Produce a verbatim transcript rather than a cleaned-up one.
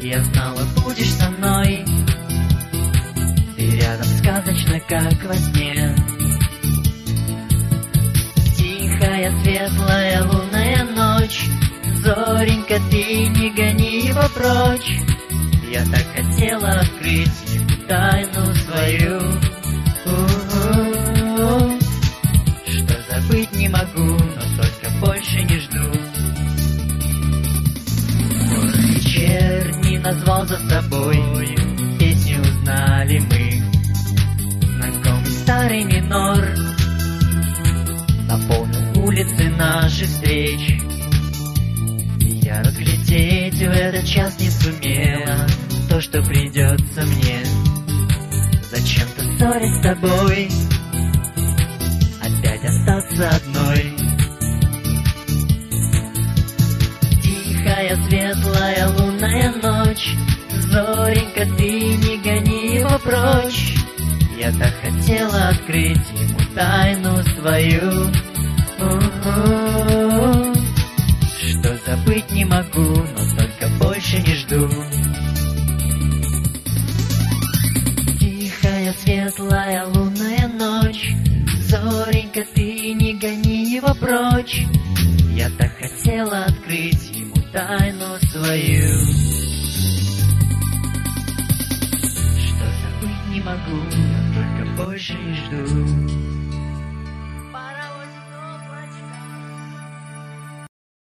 Я знала, будешь со мной, ты рядом сказочно, как во сне. Тихая, светлая, лунная ночь, зоренька, ты не гони его прочь. Я так хотела открыть ему тайну свою, У-у-у. Что забыть не могу, но только больше не жду. Вечерний назвал за собой, песню узнали мы. Знакомый старый минор наполнил улицы наших встреч. Я разглядеть в этот час не сумела то, что придется мне. Зачем-то ссорясь с тобой, опять остаться одной. Тихая, светлая, лунная ночь, зоренька, ты не гони его прочь. Я так хотела открыть ему тайну свою, У-у-у. Что забыть не могу, но только больше не жду. Тихая, светлая, лунная ночь, зоренька, ты не гони его прочь. Я так хотела открыть ему тайну свою, что забыть не могу, но только больше не жду.